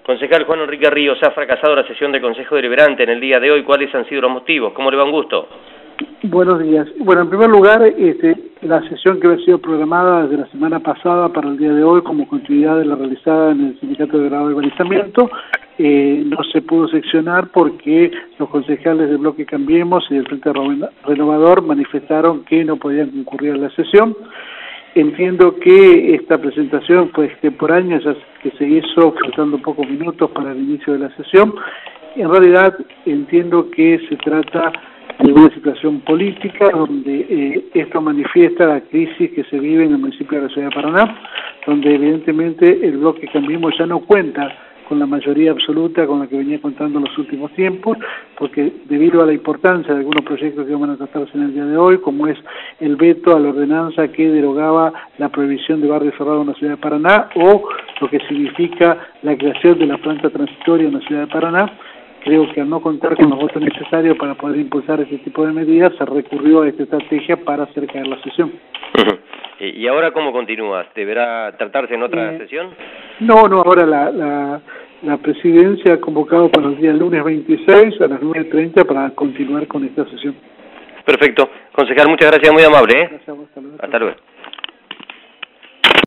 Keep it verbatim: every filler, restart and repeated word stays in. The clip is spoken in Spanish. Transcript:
Concejal Juan Enrique Ríos, ha fracasado la sesión del Consejo Deliberante en el día de hoy. ¿Cuáles han sido los motivos? ¿Cómo le va? Un gusto. Buenos días. Bueno, en primer lugar, este, la sesión que había sido programada desde la semana pasada para el día de hoy como continuidad de la realizada en el Sindicato de Grado de Balizamiento, eh, no se pudo seccionar porque los concejales del bloque Cambiemos y del Frente Renovador manifestaron que no podían concurrir a la sesión. Entiendo que esta presentación fue extemporánea, ya que se hizo faltando pocos minutos para el inicio de la sesión. En realidad entiendo que se trata de una situación política donde eh, esto manifiesta la crisis que se vive en el municipio de la ciudad de Paraná, donde evidentemente el bloque Cambiemos ya no cuenta con la mayoría absoluta con la que venía contando en los últimos tiempos, porque debido a la importancia de algunos proyectos que van a tratarse en el día de hoy, como es el veto a la ordenanza que derogaba la prohibición de barrio cerrado en la ciudad de Paraná, o lo que significa la creación de la planta transitoria en la ciudad de Paraná, creo que al no contar con los votos necesarios para poder impulsar este tipo de medidas, se recurrió a esta estrategia para hacer caer la sesión. ¿Y ahora cómo continúa? ¿Deberá tratarse en otra eh, sesión? No, no, ahora la, la, la presidencia ha convocado para el día lunes veintiséis a las nueve treinta para continuar con esta sesión. Perfecto. Concejal, muchas gracias, muy amable. ¿eh? Gracias, hasta luego. Hasta luego.